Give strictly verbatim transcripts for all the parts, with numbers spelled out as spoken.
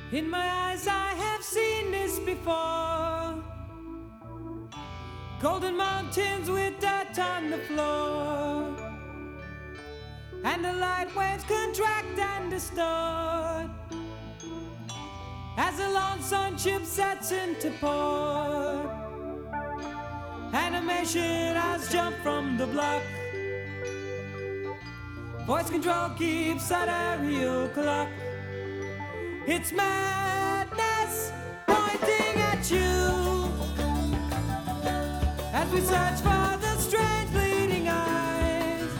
In my eyes I have seen this before. Golden mountains with dirt on the floor, and the light waves contract and distort as the lone sun ship sets into port. Animation has jumped from the block. Voice control keeps that aerial clock. It's madness pointing at you as we search for the strange bleeding eyes.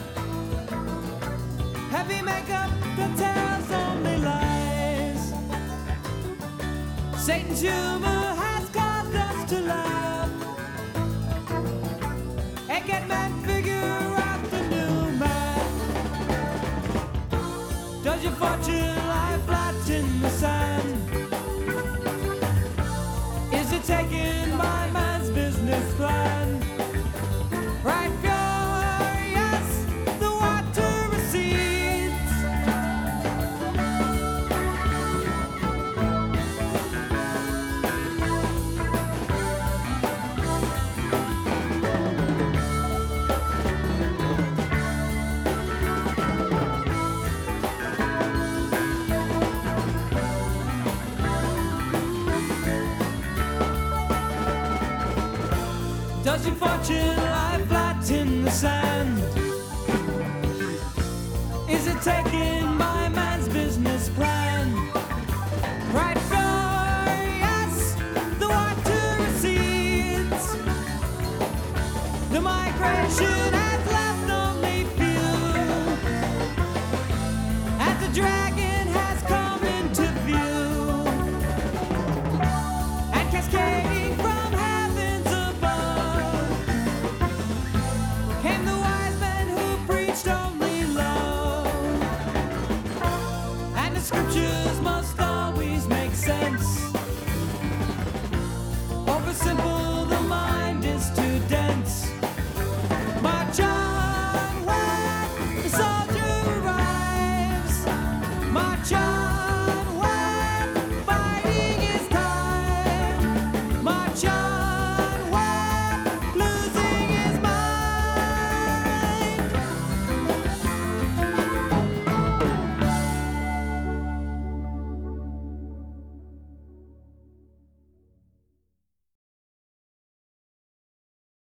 Heavy makeup that tells only lies. Satan's humor has caused us to laugh and get men figure out the new math. Does your fortune lie flat in the sand? Is it taken by man's business plan? Right, furious, the water recedes. Does your fortune lie flat in the sand? Is it taken by man's business plan? Right, furious, the water recedes. The migration has left only few as the dragon has come into view, and cascading from heavens above came the wise men who preached only love. And the scriptures must always make sense.